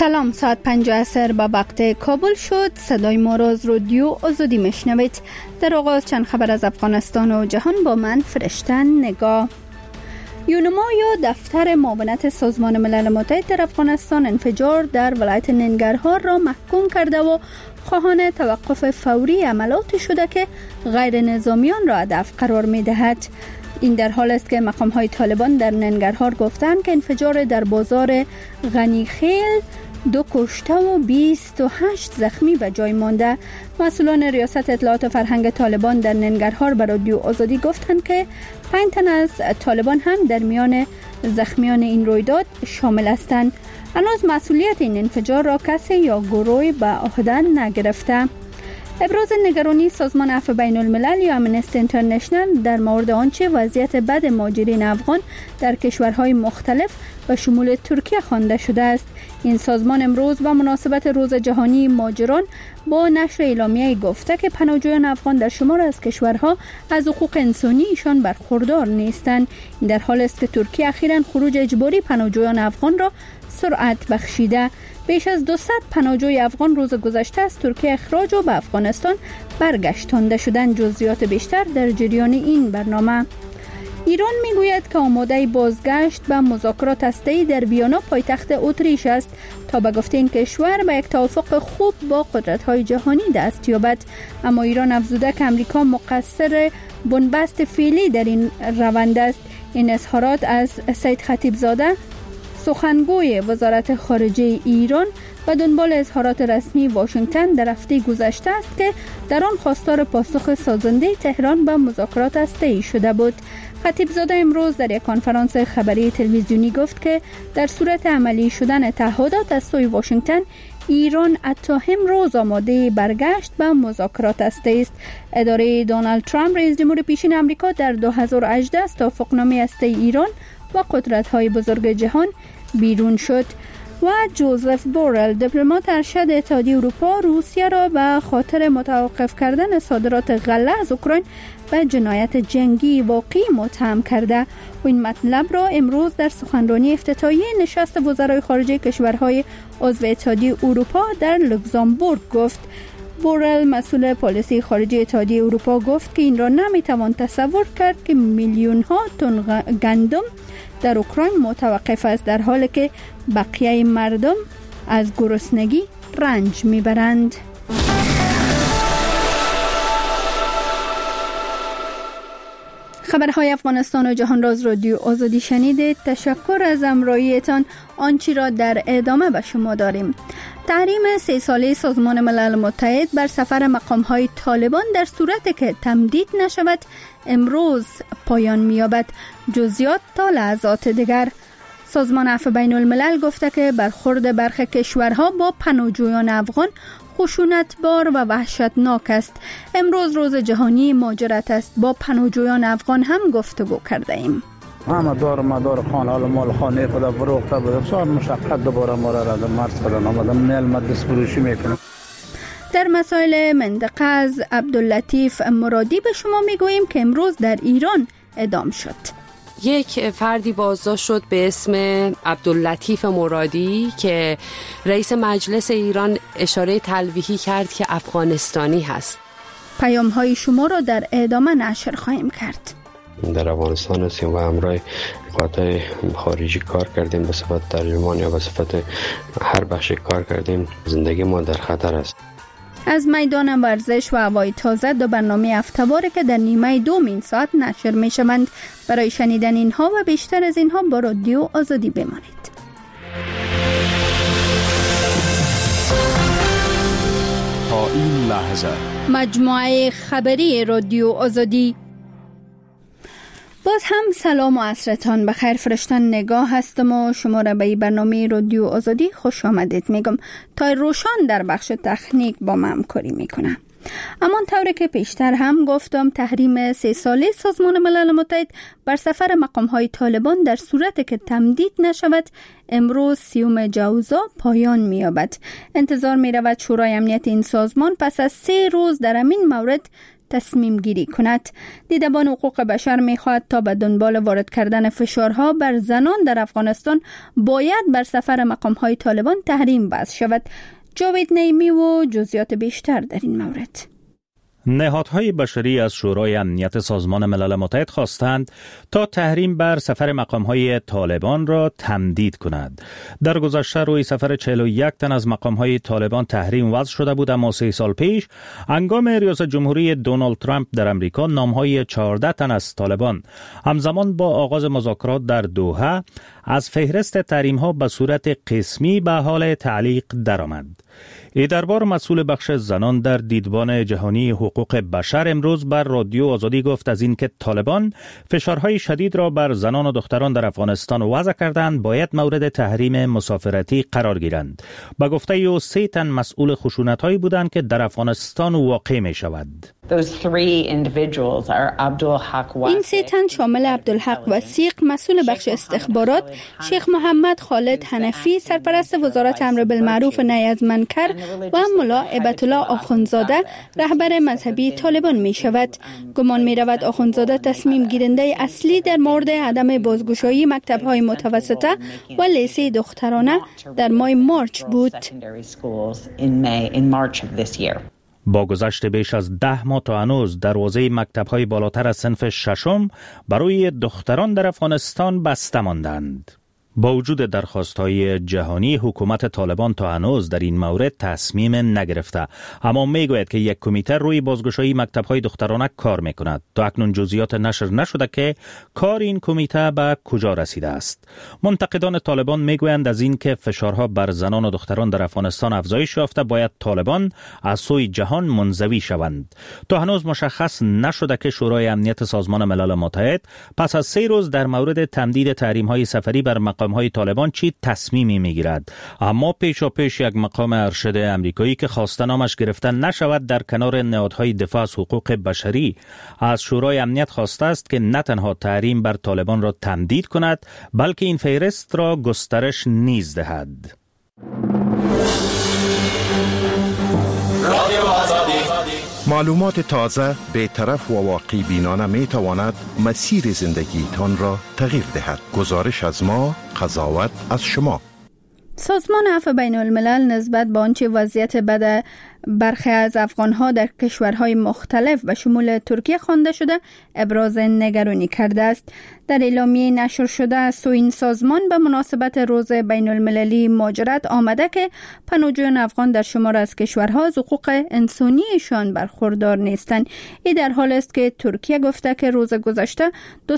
سلام، ساعت 5 عصر به وقت کابل شد. صدای ما را از رادیو آزادی میشنوید. در آغاز چند خبر از افغانستان و جهان با من فرشتن نگاه. یونما یا دفتر معاونت سازمان ملل متحد در افغانستان انفجار در ولایت ننگرهار را محکوم کرده و خواهان توقف فوری عملیاتی شده که غیر نظامیان را هدف قرار می دهد. این در حال است که مقام‌های طالبان در ننگرهار گفتند که انفجار در بازار غنیخیل 2 کشته و 28 زخمی به جای مانده. مسئولان ریاست اطلاعات و فرهنگ طالبان در ننگرهار به رادیو آزادی گفتند که 5 تن از طالبان هم در میان زخمیان این رویداد شامل هستند. هنوز مسئولیت این انفجار را کسی یا گروهی به عهده نگرفته. ابراز نگرانی سازمان عفو بین الملل یا امنستی اینترنشنال در مورد آنچه وضعیت بد مهاجرین افغان در کشورهای مختلف به شمول ترکیه خوانده شده است. این سازمان امروز با مناسبت روز جهانی مهاجران با نشر اعلامیه گفته که پناهجویان افغان در شمار از کشورها از حقوق انسانی ایشان برخوردار نیستند. این در حال است که ترکیه اخیراً خروج اجباری پناهجویان افغان را سرعت بخشیده. بیش از 200 پناهجوی افغان روز گذشته از ترکیه اخراج و به افغانستان برگشتانده شدند. جزئیات بیشتر در جریان این برنامه. ایران میگوید که آماده بازگشت به مذاکرات هسته‌ای در ویانا پایتخت اتریش است تا به گفته این کشور به یک توافق خوب با قدرت‌های جهانی دست یابد. اما ایران افزوده که امریکا مقصر بنبست فعلی در این روند است. این اظهارات از سید خطیبزاده سخنگوی وزارت خارجه ایران و دنبال اظهارات رسمی واشنگتن در هفته گذشته است که در آن خواستار پاسخ سازنده تهران به مذاکرات هسته‌ای شده بود. خطیبزاده امروز در یک کنفرانس خبری تلویزیونی گفت که در صورت عملی شدن تعهدات از سوی واشنگتن، ایران حتی امروز آماده برگشت به مذاکرات هسته‌ای است. اداره دونالد ترامپ رئیس جمهور پیشین آمریکا در 2018 از توافقنامه هسته‌ای ایران و قدرت‌های بزرگ جهان بیرون شد. و جوزف بورل دیپلمات ارشد اتحادیه اروپا روسیه را به خاطر متوقف کردن صادرات غله از اوکراین به جنایت جنگی واقعی متهم کرده و این مطلب را امروز در سخنرانی افتتاحیه نشست وزرای خارجه کشورهای عضو اتحادیه اروپا در لوکزامبورگ گفت. بورل مسئول پالیسی خارجی اتحادیه اروپا گفت که این را نمیتوان تصور کرد که میلیون ها تن گندم در اوکراین متوقف است در حالی که بقیه مردم از گرسنگی رنج میبرند. خبرهای افغانستان و جهان را از رادیو آزادی شنیدید. تشکر از همراهیتان. آنچه را در ادامه به شما داریم: تحریم 3 ساله سازمان ملل متحد بر سفر مقام‌های طالبان در صورتی که تمدید نشود امروز پایان می‌یابد. جزئیات تا لحظات دیگر. سازمان عفو بین الملل گفته که برخورد برخی کشورها با پناهجویان افغان خشونتبار و وحشتناک است. امروز روز جهانی مهاجرت است. با پناهجویان افغان هم گفتگو کرده ایم. همه دار مدار خانه حال مال خانه خدا فروخته بود. بسیار مشقت دوباره ما را از مرز کردن آمدم نیل دست فروشی میکنم. در مسائل منطقه از عبداللطیف مرادی به شما میگوییم که امروز در ایران اعدام شد. یک فردی بازداشت شد به اسم عبداللطیف مرادی که رئیس مجلس ایران اشاره تلویحی کرد که افغانستانی هست. پیام‌های شما را در ادامه نشر خواهیم کرد. در افغانستان هستیم و همراه قاطع خارجی کار کردیم، به صفت ترجمان یا به صفت هر بخش کار کردیم. زندگی ما در خطر است. از میدان ورزش و هوای تازه 2 برنامه هفته‌واره که در نیمه دوم این ساعت نشر می شوند. برای شنیدن اینها و بیشتر از اینها با رادیو آزادی بمانید. تا این لحظه مجموعه خبری رادیو آزادی. باز هم سلام و عصرتان بخیر. فرشتن نگاه هستم و شما را به این برنامه رادیو آزادی خوش آمدید میگم. تا روشان در بخش تکنیک با من همکاری میکنه. اما طوری که پیشتر هم گفتم، تحریم 3 ساله سازمان ملل متحد بر سفر مقام‌های طالبان در صورتی که تمدید نشود امروز 30 جوزا پایان می‌یابد. انتظار می‌رود شورای امنیت این سازمان پس از 3 روز در همین مورد تصمیم گیری کند. دیدبان حقوق بشر می‌خواهد تا به دنبال وارد کردن فشارها بر زنان در افغانستان باید بر سفر مقام‌های طالبان تحریم وضع شود. جاوید نعیمی و جزئیات بیشتر در این مورد. نهادهای بشری از شورای امنیت سازمان ملل متحد خواستند تا تحریم بر سفر مقام‌های طالبان را تمدید کند. در گذشته روی سفر 41 تن از مقام‌های طالبان تحریم وضع شده بود، اما 3 سال پیش هنگام ریاست جمهوری دونالد ترامپ در امریکا نام‌های 14 تن از طالبان همزمان با آغاز مذاکرات در دوحه از فهرست تحریم‌ها به صورت قسمی به حال تعلیق درآمد. ای دربار مسئول بخش زنان در دیدبان جهانی حقوق بشر امروز بر رادیو آزادی گفت از این که طالبان فشارهای شدید را بر زنان و دختران در افغانستان وضع کردند باید مورد تحریم مسافرتی قرار گیرند. با گفته او 3 تن مسئول خشونت‌هایی بودند که در افغانستان واقع می شود. این 3 تن شامل عبدالحق وثیق مسئول بخش استخبارات، شیخ محمد خالد حنفی سرپرست وزارت امر بالمعروف و نهی از منکر و ملا هیبت الله آخوندزاده رهبر مذهبی طالبان می شود. گمان می رود آخوندزاده تصمیم گیرنده اصلی در مورد عدم بازگشایی مکتب‌های متوسطه و لیسه دخترانه در ماه مارچ بود. با گذشت بیش از 10 ماه تا هنوز دروازه مکتب‌های بالاتر از صنف 6 برای دختران در افغانستان بسته ماندند. با وجود درخواست‌های جهانی حکومت طالبان تا هنوز در این مورد تصمیم نگرفته، اما میگوید که یک کمیته روی بازگشایی مکتب‌های دخترانه کار می‌کند. تا اکنون جزئیات نشر نشده که کار این کمیته به کجا رسیده است. منتقدان طالبان میگویند از این که فشارها بر زنان و دختران در افغانستان افزایش یافته باید طالبان از سوی جهان منزوی شوند. تا هنوز مشخص نشده که شورای امنیت سازمان ملل متحد پس از 3 روز در مورد تمدید تحریم‌های سفری بر مقام‌های طالبان چی تصمیمی میگیرد. اما پیشاپیش یک مقام ارشد امریکایی که خواسته نامش گرفته نشود در کنار نهادهای دفاع از حقوق بشری از شورای امنیت خواسته است که نه تنها تحریم بر طالبان را تمدید کند بلکه این فهرست را گسترش نیز دهد. معلومات تازه، بی‌طرف و واقعی بینانه می تواند مسیر زندگیتان را تغییر دهد. گزارش از ما، قضاوت از شما. سازمان عفو بین الملل نسبت به آنچه وضعیت بد برخی از افغانها در کشورهای مختلف و شمول ترکیه خوانده شده ابراز نگرانی کرده است. در اعلامیه نشر شده از این سازمان به مناسبت روز بین المللی مهاجرت آمده که پناهجویان افغان در شمار از کشورها از حقوق انسانیشان برخوردار نیستند. این در حال است که ترکیه گفته که روز گذشته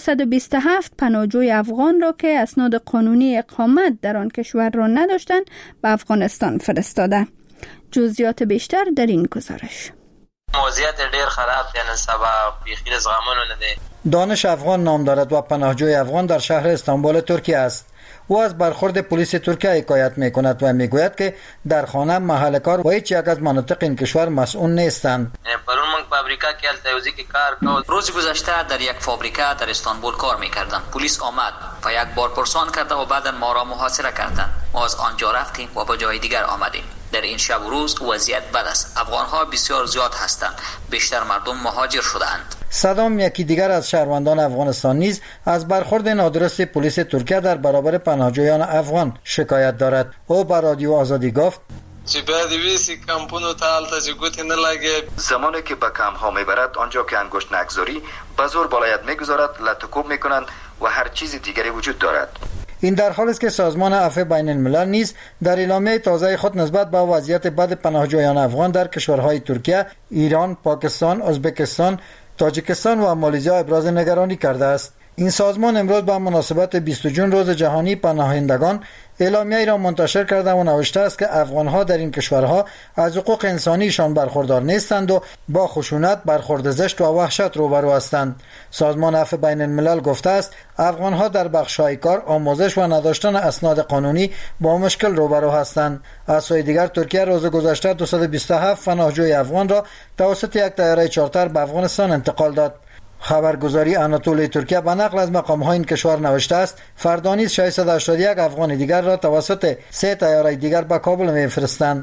227 پناهجوی افغان را که اسناد قانونی اقامت در آن کشور را نداشتند به افغانستان فرستاده. جزئیات بیشتر در این گزارش. وضعیت ډیر خراب دی، نن سبا بیخی زغمانو نه دی. دانش افغان نام دارد و پناهجوی افغان در شهر استانبول ترکیه است. او از برخورد پلیس ترکیه حکایت می کند و می گوید که در خانه محل کار و هیچ یک از مناطق این کشور مسئول نیستند. پرون من فابریکا کې التوزی کې کار کوم. روز گذشته در یک فابریکا در استانبول کار می‌کردم. پلیس آمد و یک بار پرسان کرد و بعداً ما را محاصره کردند. ما از آنجا رفتیم و به جای دیگر آمدیم. در این شب و روز وضعیت بد است. افغان‌ها بسیار زیاد هستند. بیشتر مردم مهاجر شدند. صدام یکی دیگر از شهروندان افغانستان نیز از برخورد نادرست پلیس ترکیه در برابر پناهجویان افغان شکایت دارد. او به رادیو آزادی گفت چې بیا د ویسی کمپونو ته هلته چې ګوتې نه لګي زمانی که به کمپ‌ها میبرد آنجا که انگشت نگذاری به زور بالایت میگذارد، لطکوب میکنند و هر چیز دیگری وجود دارد. این در حال است که سازمان عفو بین الملل نیز در اعلامیه تازه خود نسبت به وضعیت بد پناهجویان افغان در کشورهای ترکیه، ایران، پاکستان، ازبکستان، تاجیکستان و مالزی ابراز نگرانی کرده است. این سازمان امروز با مناسبت 20 جون روز جهانی پناهندگان اعلامیه‌ای را منتشر کرده و نوشته است که افغان‌ها در این کشورها از حقوق انسانیشان برخوردار نیستند و با خشونت، برخورد زشت و وحشت روبرو هستند. سازمان عفو بین الملل گفته است افغان‌ها در بخش‌های کار، آموزش و نداشتن اسناد قانونی با مشکل روبرو هستند. از سوی دیگر ترکیه روز گذشته 227 پناهجوی افغان را توسط یک طیاره چارتر به افغانستان انتقال داد. خبرگزاری آناتولی ترکیه به نقل از مقام‌های این کشور نوشته است فردانیز 681 افغان دیگر را توسط 3 طیاره دیگر به کابل می‌فرستند.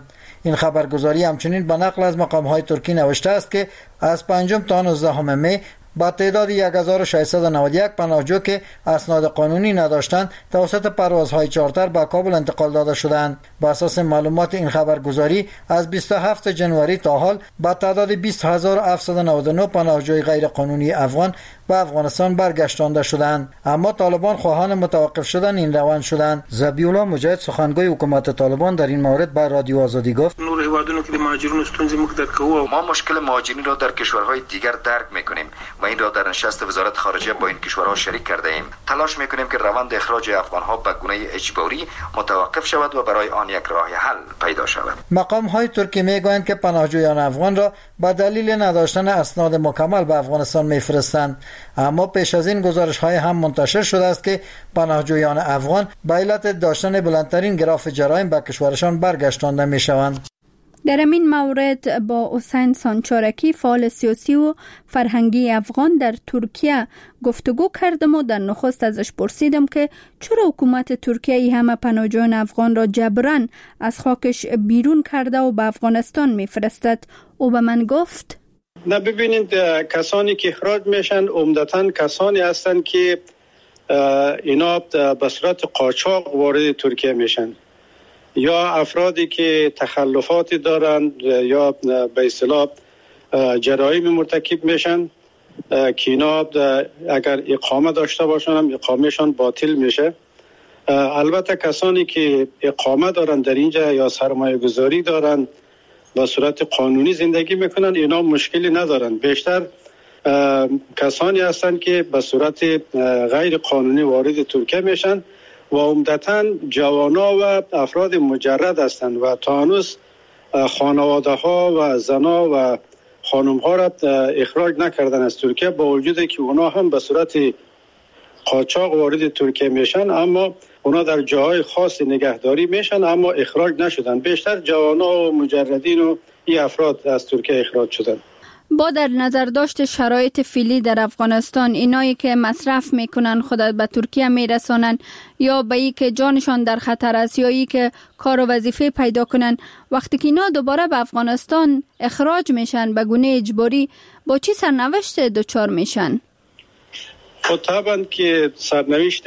این خبرگزاری همچنین به نقل از مقام‌های ترکی نوشته است که از 5 تا 19 می با تعداد 1691 پناهجو که اسناد قانونی نداشتند توسط پروازهای چارتر به کابل انتقال داده شدند. بر اساس معلومات این خبرگزاری از 27 جنوری تا حال با تعداد 20799 پناهجوی غیر قانونی افغان به افغانستان برگشتانده شدند، اما طالبان خواهان متوقف شدن این روند شدند. ذبیح‌الله مجاهد سخنگوی حکومت طالبان در این مورد به رادیو آزادی گفت: نور هیوادونو که مهاجرون ستونزې موږ درک کوو. ما مشکل مهاجرین را در کشورهای دیگر درک می‌کنیم و این را در نشست وزارت خارجه با این کشورها شریک کرده ایم. تلاش می‌کنیم که روند اخراج افغان‌ها به گونه اجباری متوقف شود و برای آن یک راه حل پیدا شود. مقام‌های ترکی می‌گویند که پناهجویان افغان را به دلیل نداشتن اسناد مکمل به افغانستان می‌فرستند، اما پیش از این گزارش‌های هم منتشر شده است که پناهجویان افغان به علت داشتن بلندترین گراف جرایم به کشورشان برگشتانده می‌شوند. در این مورد با حسین سانچارکی فعال سیاسی و فرهنگی افغان در ترکیه گفتگو کردم و در نخست ازش پرسیدم که چرا حکومت ترکیه ای همه پناهجویان افغان را جبران از خاکش بیرون کرده و به افغانستان میفرستد. او به من گفت: نه، ببینید، کسانی که اخراج میشن عمدتاً کسانی هستند که اینا به صورت قاچاق وارد ترکیه میشن، یا افرادی که تخلفاتی دارند یا به اصطلاح جرایم مرتکب میشن که اینا اگر اقامه داشته باشن هم اقامهشان باطل میشه. البته کسانی که اقامه دارن در اینجا یا سرمایه گذاری دارن به صورت قانونی زندگی میکنن، اینا مشکلی ندارن. بیشتر کسانی هستند که به صورت غیر قانونی وارد ترکیه میشن و عمدتاً جوانا و افراد مجرد هستند و تا هنوز خانواده ها و زنا و خانم ها را اخراج نکردن از ترکیه، با وجود که اونا هم به صورت قاچاق وارد ترکیه میشن، اما اونا در جاهای خاص نگهداری میشن اما اخراج نشدن. بیشتر جوانا و مجردین و این افراد از ترکیه اخراج شدن. با در نظر داشت شرایط فعلی در افغانستان، اینایی که مصرف میکنن خودت به ترکیه میرسانن یا به ای که جانشان در خطر است یا ای که کار و وظیفه پیدا کنن، وقتی که اینا دوباره به افغانستان اخراج میشن به گونه اجباری، با چی سرنوشت دچار میشن؟ خب طبعا که سرنوشت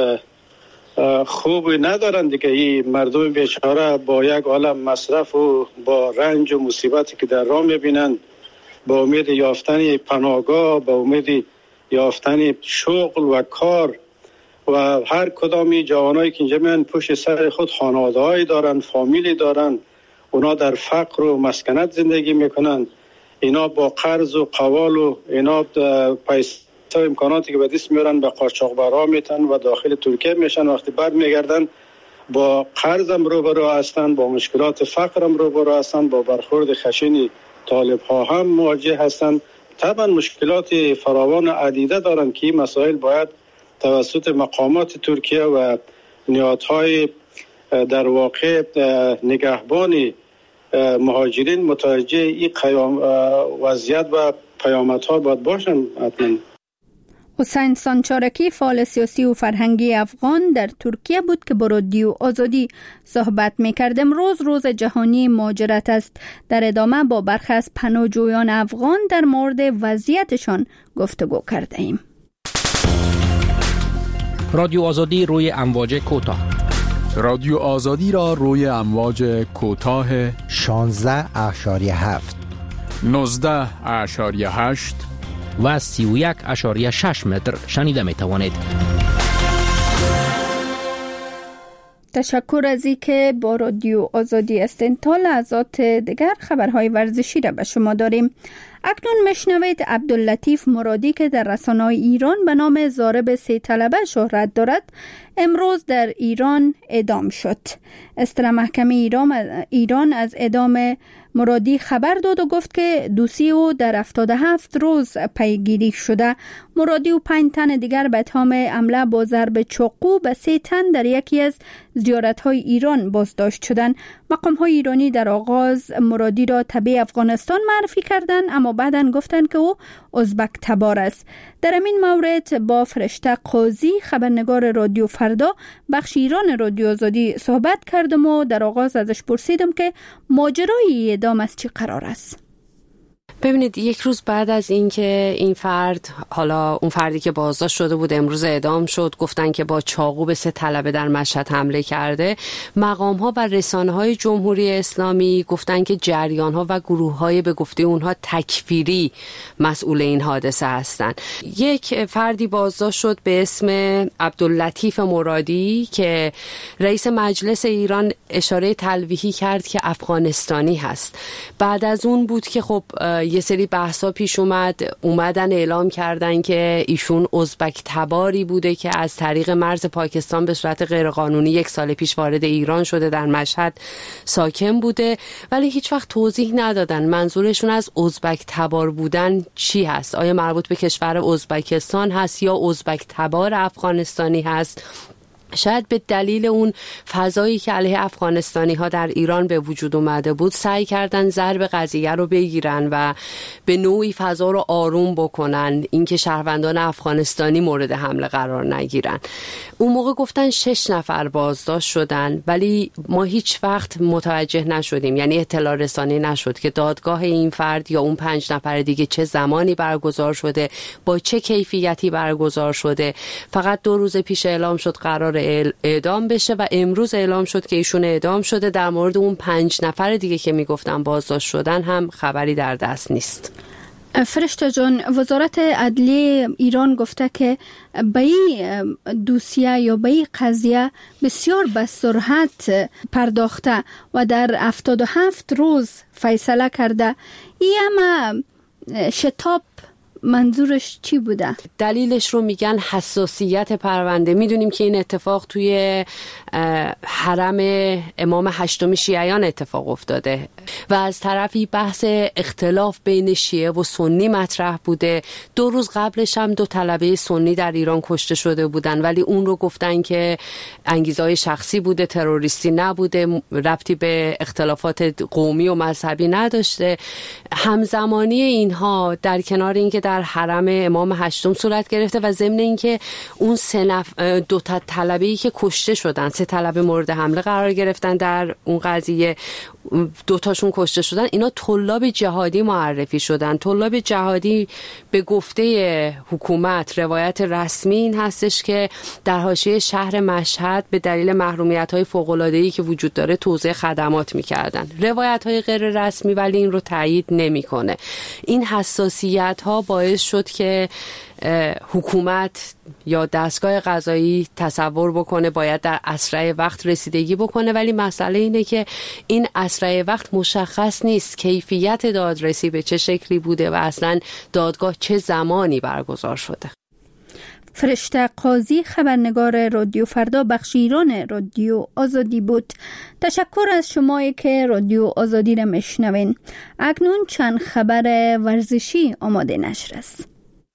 خوبی ندارن دیگه. این مردم بیچاره با یک عالم مصرف و با رنج و مصیبتی که در راه میبینن، با امید یافتن پناهگاه، با امید یافتن شغل و کار، و هر کدامی جوانایی که اینجا میان پشت سر خود خانواده‌ای دارن، فامیلی دارن، اونا در فقر و مسکنت زندگی میکنن. اینا با قرض و قوال و اینا پیسه امکاناتی که به دست میارن به قاچاقبرا میتن و داخل ترکیه میشن. وقتی بعد میگردن با قرضم روبرو هستن، با مشکلات فقرم روبرو هستن، با برخورد خشن طالب ها هم مواجه هستند. طبعا مشکلات فراوان عدیده دارند که این مسائل باید توسط مقامات ترکیه و نهادهای در واقع نگهبان مهاجرین متوجه این وضعیت و پیامدها باید باشند. حتما حسین سانچارکی فعال سیاسی و فرهنگی افغان در ترکیه بود که با رادیو آزادی صحبت می‌کرد. امروز روز جهانی مهاجرت است. در ادامه با برخی از پناهجویان افغان در مورد وضعیتشان گفتگو کرده ایم. رادیو آزادی روی امواج کوتاه. رادیو آزادی را روی امواج کوتاه 16.7 19.8 و 31.6 متر شنیده می توانید. تشکر از اینکه با رادیو آزادی هستین. تا لحظات دیگر خبرهای ورزشی را به شما داریم. اکنون میشنوید عبداللطیف مرادی که در رسانه‌های ایران به نام ضارب 3 طلبه شهرت دارد، امروز در ایران اعدام شد. اصطلاح محکمه ایران از اعدام مرادی خبر داد و گفت که دوسیه او در 77 روز پیگیری شده. مرادی و 5 تن دیگر به اتهام حمله با ضرب چاقو به 3 تن در یکی از زیارت‌های ایران بازداشت شدند. مقام‌های ایرانی در آغاز مرادی را تبع افغانستان معرفی کردند، اما اما بعداً گفتند که او ازبک تبار است. در این مورد با فرشته قاضی خبرنگار رادیو فردا بخش ایران رادیو آزادی صحبت کردم و در آغاز ازش پرسیدم که ماجرای اعدام از چی قرار است. ببینید، یک روز بعد از اینکه این فرد، حالا اون فردی که بازداشت شده بود امروز اعدام شد، گفتن که با چاقو به 3 طلبه در مشهد حمله کرده، مقام‌ها و رسانه‌های جمهوری اسلامی گفتن که جریان‌ها و گروه‌های به گفته اونها تکفیری مسئول این حادثه هستند. یک فردی بازداشت شد به اسم عبداللطیف مرادی که رئیس مجلس ایران اشاره تلویحی کرد که افغانستانی هست. بعد از اون بود که خب یه سری بحثا پیش اومدن اعلام کردن که ایشون ازبک تباری بوده که از طریق مرز پاکستان به صورت غیرقانونی 1 سال پیش وارد ایران شده، در مشهد ساکن بوده، ولی هیچ وقت توضیح ندادن منظورشون از ازبک تبار بودن چی هست. آیا مربوط به کشور ازبکستان هست یا ازبک تبار افغانستانی هست؟ شاید به دلیل اون فضایی که علیه افغانستانی ها در ایران به وجود اومده بود سعی کردن ضرب قضیه رو بگیرن و به نوعی فضا رو آروم بکنن، اینکه شهروندان افغانستانی مورد حمله قرار نگیرن. اون موقع گفتن 6 نفر بازداشت شدن، ولی ما هیچ وقت متوجه نشدیم، یعنی اطلاع رسانی نشد که دادگاه این فرد یا اون 5 نفر دیگه چه زمانی برگزار شده، با چه کیفیتی برگزار شده. فقط 2 روز پیش اعلام شد قرار اعدام بشه و امروز اعلام شد که ایشون اعدام شده. در مورد اون 5 نفر دیگه که میگفتن بازداشت شدن هم خبری در دست نیست. فرشته جان، وزارت عدلیه ایران گفته که به این دوسیه یا به این قضیه بسیار به سرعت پرداخته و در 77 روز فیصله کرده. این همه شتاب منظورش چی بوده؟ دلیلش رو میگن حساسیت پرونده. میدونیم که این اتفاق توی حرم امام 8 شیعیان اتفاق افتاده و از طرفی بحث اختلاف بین شیعه و سنی مطرح بوده. 2 روز قبلش هم 2 طلبه سنی در ایران کشته شده بودن، ولی اون رو گفتن که انگیزه‌های شخصی بوده، تروریستی نبوده، ربطی به اختلافات قومی و مذهبی نداشته. همزمانی اینها در کنار اینکه در حرم امام 8 صورت گرفته و ضمن اینکه اون 2 طلبه‌ای که کشته شدن، 3 طلبه مورد حمله قرار گرفتن در اون قضیه، 2 تاشون کشته شدن، اینا طلاب جهادی معرفی شدن. طلاب جهادی به گفته حکومت روایت رسمی این هستش که در حاشیه شهر مشهد به دلیل محرومیت‌های فوق‌العاده‌ای که وجود داره توزیع خدمات می‌کردن. روایت‌های غیر رسمی ولی این رو تایید نمی‌کنه. این حساسیت‌ها باعث شد که حکومت یا دستگاه قضایی تصور بکنه باید در اسرع وقت رسیدگی بکنه، ولی مسئله اینه که این اسرع وقت مشخص نیست کیفیت دادرسی به چه شکلی بوده و اصلا دادگاه چه زمانی برگزار شده. فرشته قاضی خبرنگار رادیو فردا بخش ایران رادیو آزادی بود. تشکر از شمایی که رادیو آزادی را میشنوین. اکنون چند خبر ورزشی آماده نشر است.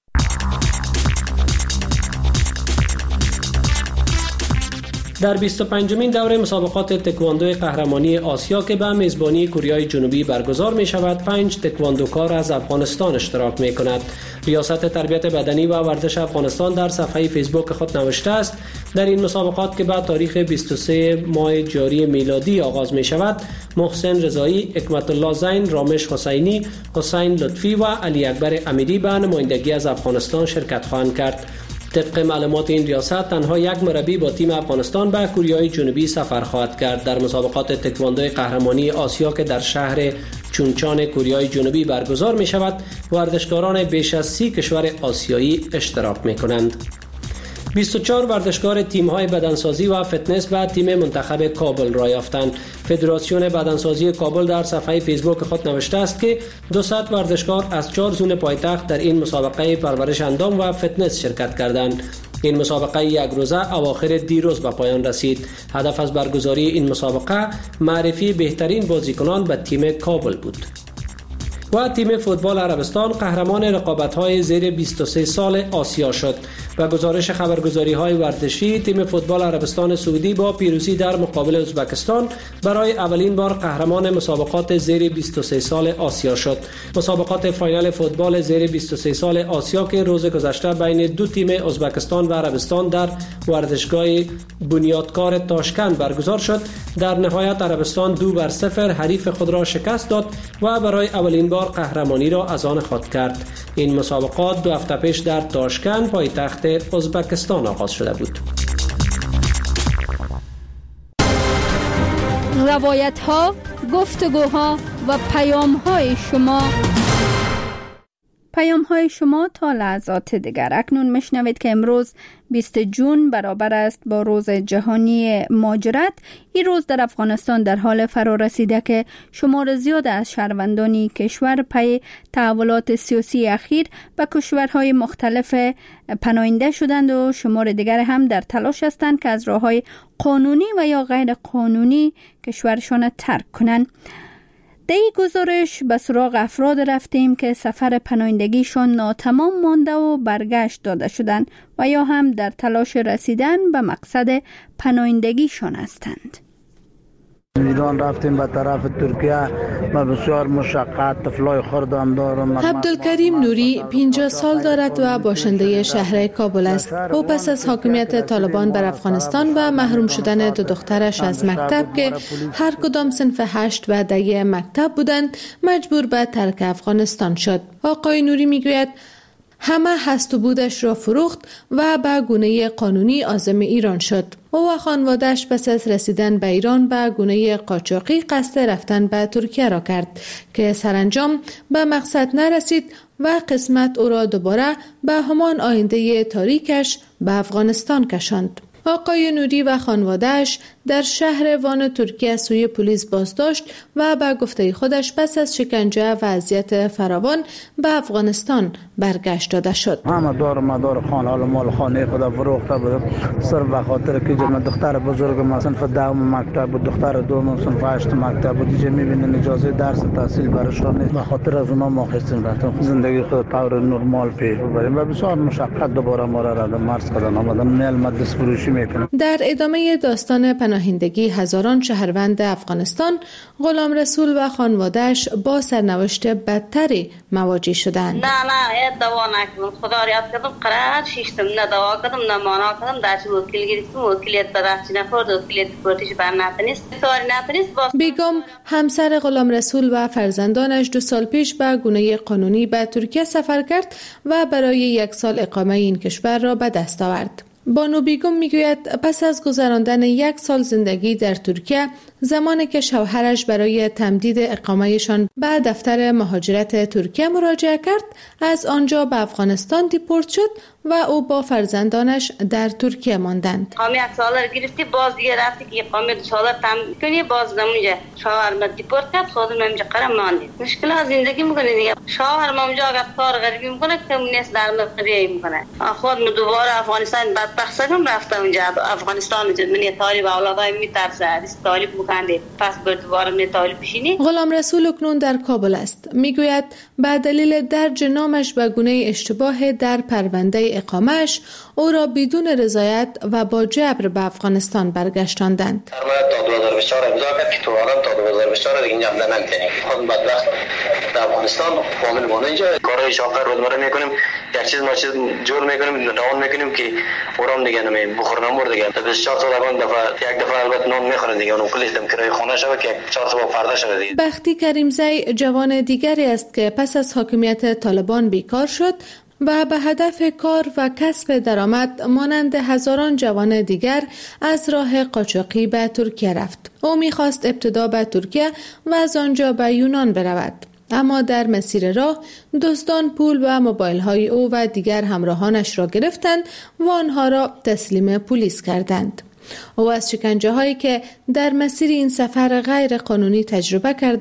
در 25مین دوره مسابقات تکواندو قهرمانی آسیا که به میزبانی کره جنوبی برگزار می شود، 5 تکواندوکار از افغانستان اشتراک می کند. ریاست تربیت بدنی و ورزش افغانستان در صفحه فیسبوک خود نوشته است در این مسابقات که بعد تاریخ 23 ماه جاری میلادی آغاز می شود، محسن رضایی، حکمت الله زین، رامش حسینی، حسین لطفی و علی اکبر امیری به نمایندگی از افغانستان شرکت خواهند کرد. طبق معلومات این ریاست تنها 1 مربی با تیم افغانستان به کره جنوبی سفر خواهد کرد. در مسابقات تکواندو قهرمانی آسیا که در شهر چونچان کره جنوبی برگزار می شود، ورزشکاران بیش از 30 کشور آسیایی اشتراک می کنند. 24 ورزشکار تیم‌های بدنسازی و فتنس به تیم منتخب کابل را یافتند. فدراسیون بدنسازی کابل در صفحه فیسبوک خود نوشته است که 200 ورزشکار از 4 زون پایتخت در این مسابقه پرورش اندام و فتنس شرکت کردند. این مسابقه 1 روزه اواخر دیروز به پایان رسید. هدف از برگزاری این مسابقه معرفی بهترین بازیکنان به تیم کابل بود. و تیم فوتبال عربستان قهرمان رقابت‌های زیر 23 سال آسیا شد. و گزارش خبرگزاری‌های ورزشی، تیم فوتبال عربستان سعودی با پیروزی در مقابل ازبکستان برای اولین بار قهرمان مسابقات زیر 23 سال آسیا شد. مسابقات فاینال فوتبال زیر 23 سال آسیا که روز گذشته بین دو تیم ازبکستان و عربستان در ورزشگاه بنیادکار تاشکند برگزار شد، در نهایت عربستان 2-0 حریف خود را شکست داد و برای اولین بار قهرمانی را از آن خود کرد. این مسابقات 2 هفته پیش در تاشکند پایتخت ازبکستان آغاز شده بود. روایت‌ها، گفتگوها و پیام‌های شما تا لحظات دیگر. اکنون میشنوید که امروز 20 جون برابر است با روز جهانی مهاجرت. این روز در افغانستان در حال فرا رسیده که شمار زیاد از شهروندان کشور پی تحولات سیاسی اخیر به کشورهای مختلف پناهنده شدند و شمار دیگر هم در تلاش هستند که از راه‌های قانونی و یا غیر قانونی کشورشان ترک کنند. در این گزارش به سراغ افراد رفتیم که سفر پناهندگیشان ناتمام مانده و برگشت داده شدند و یا هم در تلاش رسیدن به مقصد پناهندگیشان هستند. ایران رفتیم به طرف ترکیه و بسیار مشقت طفلای خردم دارم. عبدالکریم نوری 50 سال دارد و باشنده شهر کابل است. او پس از حاکمیت طالبان بر افغانستان و محروم شدن 2 دخترش از مکتب که هر کدام صنف 8 و 10 مکتب بودند مجبور به ترک افغانستان شد. آقای نوری میگوید همه هست و بودش را فروخت و به گونه قانونی عازم ایران شد. او و خانواده‌اش پس از رسیدن به ایران به گونه قاچاقی قصد رفتن به ترکیه را کرد که سرانجام به مقصد نرسید و قسمت او را دوباره به همان آینده تاریکش به افغانستان کشاند. آقای نوری و خانواده‌اش در شهر وان ترکیه سوی پلیس بازداشت و به گفته خودش پس از شکنجه و اذیت فراوان به افغانستان برگشت داده شد. همه دار مدار مال خانه خدا فروخته بود سر به خاطر که دختر بزرگم صنف 10 مکتب بود، دختر دوم صنف 8 مکتب بود. دیگه می‌بینن اجازه درس تحصیل براشون نیست. به خاطر از اونها ما خواستیم رفتیم زندگی خود طور نرمال پیش ببریم و بسیار مشقت دوباره ما را مرز کردن. آمدن میل مدرسه فروشی میکنم. در ادامه داستان پناهندگی هزاران شهروند افغانستان، غلام رسول و خانواده‌اش با سرنوشت بدتری مواجه شدند. نه دوا نکردم، خدا را یاد کردم، قرار شیشتم، نه دوا کردم نه مانا کردم، داشت وکیل گرفتم، وکیلیت بداشتی نخورد، وکیلیت پرتیش بر نتنیست، سواری نتنیست. بیگم همسر غلام رسول و فرزندانش 2 سال پیش به گونه قانونی به ترکیه سفر کرد و برای 1 سال اقامه این کشور را به دست آورد. بانو بیگم میگوید پس از گذراندن 1 سال زندگی در ترکیه، زمانی که شوهرش برای تمدید اقامهشان به دفتر مهاجرت ترکیه مراجعه کرد، از آنجا به افغانستان دیپورت شد و او با فرزندانش در ترکیه ماندند. اقامه 1 سال گرفتی، باز دیگه رفتی که اقامه 2 سال تمدید کنی، باز نمونجا شوهر ما دیپورت کرد، خودم نمونجا قرار ماندید. مشکل زندگی میکنه دیگه. شوهر ما اونجا اگه کار غریبی میکنه که نیست در مقریه میکنه. خودم دوباره افغانستان بدبخت شدم، رفتم اونجا افغانستان من طالب اولادای میترسه است طالب مکنده، پس بر دوباره من طالب بشینی. غلام رسول اکنون در کابل است. میگوید به دلیل درج نامش به گونه اشتباه در پرونده اقامه‌اش، او را بدون رضایت و با جبر به افغانستان برگشتاندند. تا 2024 امضا کرد که تو عالم تا 2024 دیگه اینجا عمدن نمی‌کنیم. خود بدبخت در افغانستان فامیل ما اینجا کارهای شاقه روزمره میکنیم، یک چیز ما چیز جور میکنیم، نان میکنیم که اورام دیگه نمی بخورنمور دیگه. تا 24 سال اون دفعه یک دفعه البته نان میخورن دیگه، اون کلیش دم کرای خونه شده که 4 سال فردا شده دیگه. بختی کریمزی جوان دیگری است که پس از حاکمیت طالبان بیکار شد و به هدف کار و کسب درآمد مانند هزاران جوان دیگر از راه قاچاقی به ترکیه رفت. او می‌خواست ابتدا به ترکیه و از آنجا به یونان برود، اما در مسیر راه دزدان پول و موبایل‌های او و دیگر همراهانش را گرفتند و آنها را تسلیم پلیس کردند. او از شکنجه‌هایی که در مسیر این سفر غیر قانونی تجربه کرده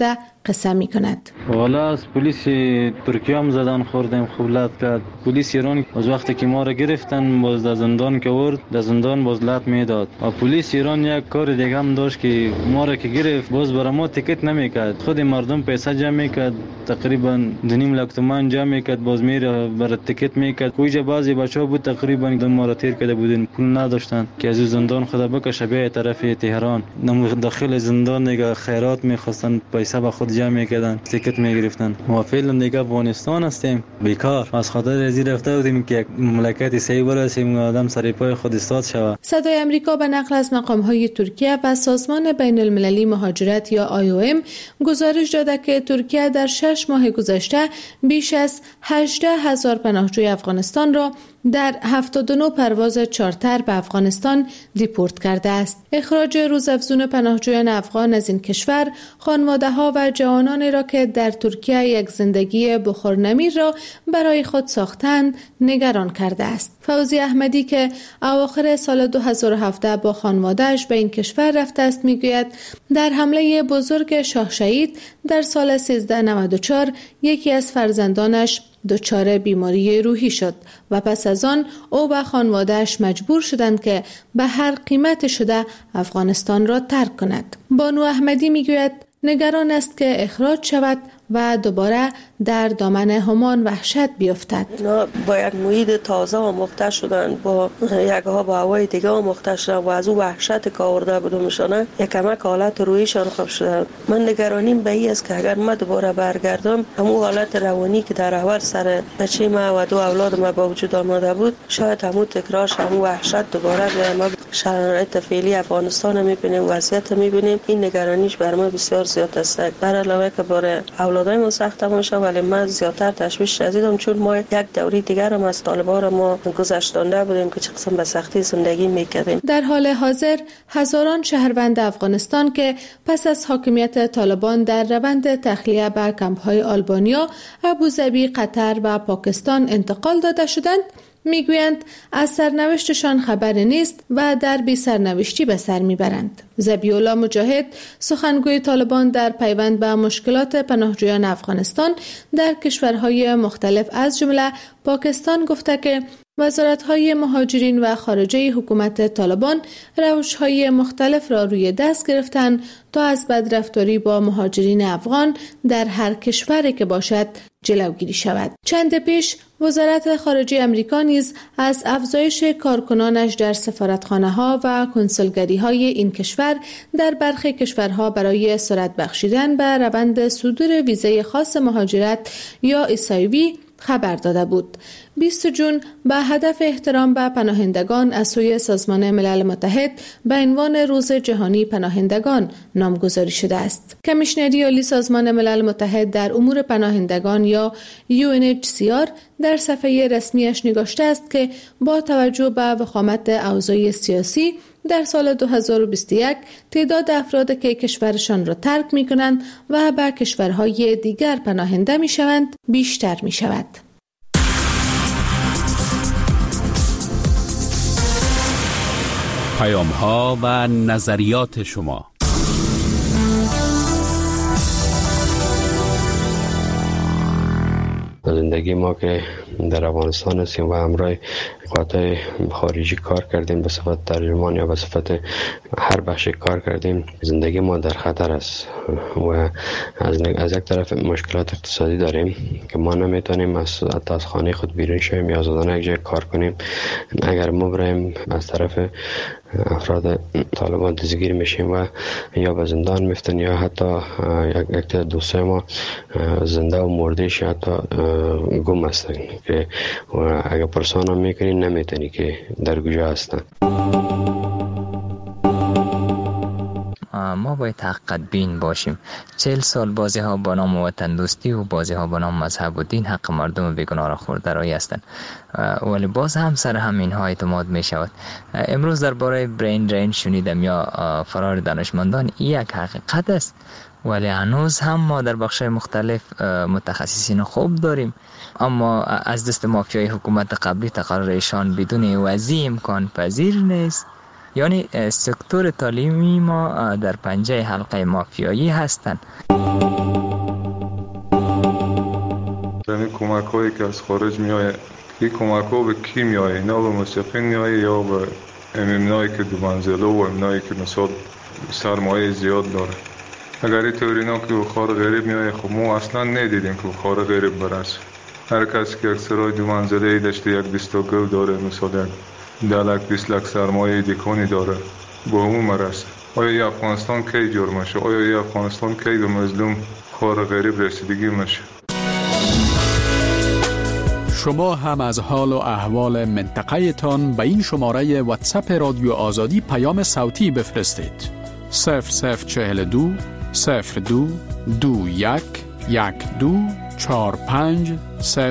قصه می کند. والا از پلیس ترکیه هم زدن خوردیم، خوب لط کرد. پلیس ایران از وقتی که ما را گرفتن باز در زندان که ورد، در زندان باز لط میداد. و پلیس ایران یک کار دیگه هم داشت که ما را که گرفت باز برای ما تیکت نمیکرد، خود مردم پیسه جمع میکرد، تقریبا 2.5 لک تومان جمع میکرد، باز میره برای تیکت میکرد. کویجا بعضی بچه‌ها بود تقریبا ما را تیر کرده بودن، پول نداشتن که از زندان خدا بکشه به طرف تهران. داخل زندان دیگه خیرات میخواستن، پیسه به خود جمع میکردن، تیکت میگرفتن. ما فعلا دیگه افغانستان هستیم، بیکار. از خاطر ازی رفته بودیم که مملکت صحیح برسیم، آدم سر پای خود استاد شود. صدای آمریکا به نقل از مقام‌های ترکیه و سازمان بین المللی مهاجرت یا IOM گزارش داده که ترکیه در 6 ماه گذشته بیش از 18,000 پناهجوی افغانستان را در 79 پرواز چارتر به افغانستان دیپورت کرده است. اخراج روزافزون پناهجویان افغان از این کشور خانواده‌ها و جوانانی را که در ترکیه یک زندگی بخورنمیر را برای خود ساختند نگران کرده است. فوزی احمدی که اواخر سال 2017 با خانواده‌اش به این کشور رفته است میگوید در حمله بزرگ شاه شهید در سال 1394 یکی از فرزندانش دچار بیماری روحی شد و پس از آن او و خانواده‌اش مجبور شدند که به هر قیمت شده افغانستان را ترک کند. بانو احمدی میگوید نگران است که اخراج شود و دوباره در دامن همان وحشت بیفتد. با یک محیط تازه آموخته شدن، با یکها با هوای دیگه آموخته شدن و از او وحشت که آورده بودمشان یک کمک حالت روحیشان خوب شدن. من نگرانیم به این است که اگر من دوباره برگردم همون حالت روانی که در اول سر بچه ما و 2 اولاد ما با وجود آمده بود شاید همون تکرارش همون وحشت دوباره بیاید. ما شرایط فعلی افغانستان میبینیم، وضعیت میبینیم، این نگرانیش بر ما بسیار زیاد است. در علاوه که باره اولادای ما سخت میشه، ولی من زیادتر تشویش شدیدم چون ما یک دوره دیگر هم از طالبان ما گذشتانده بودیم که چه قسم به سختی زندگی میکردیم. در حال حاضر هزاران شهروند افغانستان که پس از حاکمیت طالبان در روند تخلیه به کمپ‌های آلبانیا، ابوظبی، قطر و پاکستان انتقال داده شدند میگویند از سرنوشتشان خبری نیست و در بی سرنوشتی به سر میبرند. ذبیح‌الله مجاهد سخنگوی طالبان در پیوند به مشکلات پناهجویان افغانستان در کشورهای مختلف از جمله پاکستان گفته که وزارت‌های مهاجرین و خارجه حکومت طالبان روش‌های مختلف را روی دست گرفتند تا از بدرفتاری با مهاجرین افغان در هر کشوری که باشد جلوگیری شود. چند پیش وزارت خارجه آمریکا نیز از افزایش کارکنانش در سفارتخانه‌ها و کنسولگری‌های این کشور در برخی کشورها برای سرعت بخشیدن به روند صدور ویزای خاص مهاجرت یا ایسایوی خبر داده بود. 20 جون به هدف احترام به پناهندگان از سوی سازمان ملل متحد به عنوان روز جهانی پناهندگان نامگذاری شده است. کمیشنری عالی سازمان ملل متحد در امور پناهندگان یا UNHCR در صفحه رسمیش نگاشته است که با توجه به وخامت اوضاع سیاسی در سال 2021 تعداد افراد که کشورشان را ترک می کنند و به کشورهای دیگر پناهنده می شوند بیشتر می شود. پیام‌ها و نظریات شما. زندگی ما که در افغانستان هستیم و همراه قوات خارجی کار کردیم، به صفت ترجمان یا به صفت هر بخش کار کردیم، زندگی ما در خطر است و از یک طرف مشکلات اقتصادی داریم که ما نمیتونیم از خانه خود بیرون شویم یا زدانه یک جای کار کنیم. اگر ما برایم از طرف افراد طالبان دستگیر میشیم و یا به زندان میفتن یا حتی یک دوستای ما زنده و مردهش حتی گم هستن که اگر پرسان هم میکنی نمیتونی که در کجا هستن. ما باید حقیقت بین باشیم. 40 سال بازی ها با نام وطن دوستی و بازی ها با نام مذهب و دین حق مردم بیگناه را خورده رایی هستند، ولی باز هم سر همین ها اعتماد می شود. امروز درباره برین درین شنیدم یا فرار دانشمندان، یک حقیقت است، ولی هنوز هم ما در بخش مختلف متخصصین خوب داریم، اما از دست مافیای حکومت قبلی تقرر ایشان بدون وضعی امکان پذیر نیست. یعنی سکتور تعلیمی ما در پنجه حلقه مافیایی هستند. یعنی کمک هایی که از خارج میآید، این کمک ها به کی میآید؟ نه به مستقیم میآید یا به امنایی که دو منزله و امنایی که مثلا سرمایه زیاد داره؟ اگر اینطور اینا که بخار غریب میآید، خب ما اصلا ندیدیم که بخار غریب برسه. هر کسی که یک سرای دو منزله ای داشته، یک 20 گل داره، مثلا 10 لک سرمایه دیکانی داره، با همون مرسه. آیا افغانستان کی جور میشه؟ آیا افغانستان کی به مظلوم خار غریب رسیدگی میشه؟ شما هم از حال و احوال منطقه تان به این شماره واتساپ رادیو آزادی پیام صوتی بفرستید. 0042 02 21 12 45